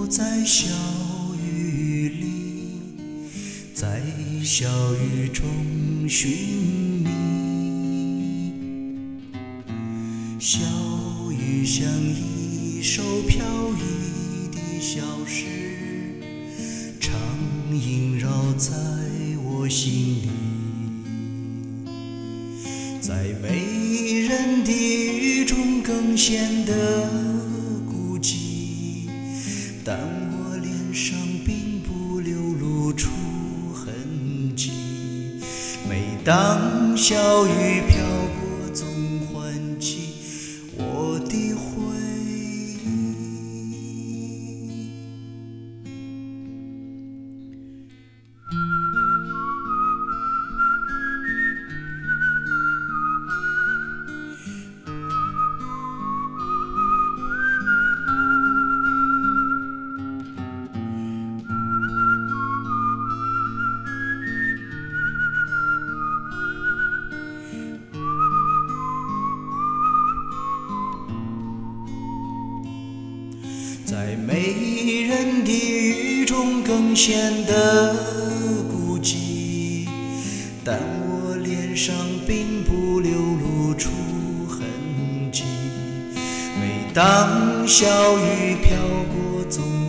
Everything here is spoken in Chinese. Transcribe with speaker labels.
Speaker 1: 在小雨里，在小雨中寻觅。小雨像一首飘逸的小诗，常萦绕在我心里。在没人的雨中更显得孤寂，但我脸上并不流露出痕迹。每当小雨飘过，总唤起我的回忆。在没人的雨中更显得孤寂，但我脸上并不流露出痕迹。每当小雨飘过，总